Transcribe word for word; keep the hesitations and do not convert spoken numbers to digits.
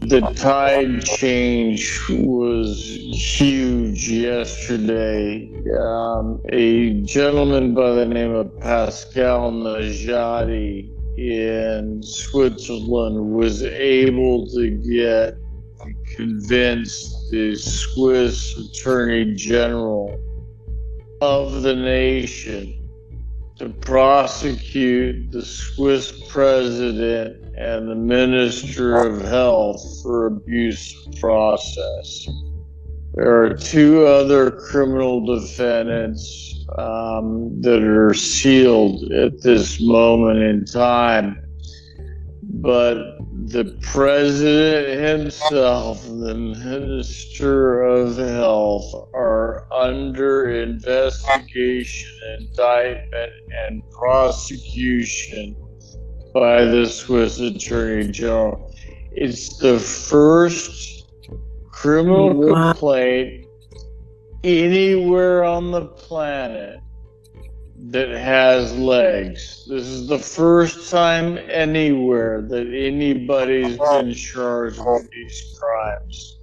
the tide change was huge yesterday. Um, a gentleman by the name of Pascal Najati in Switzerland was able to get convince the Swiss Attorney General of the nation to prosecute the Swiss president and the Minister of Health for abuse of process. There are two other criminal defendants um, that are sealed at this moment in time. But the president himself and the Minister of Health are under investigation, indictment, and prosecution by the Swiss Attorney General. It's the first criminal Wow. complaint anywhere on the planet that has legs. This is the first time anywhere that anybody's been charged with these crimes.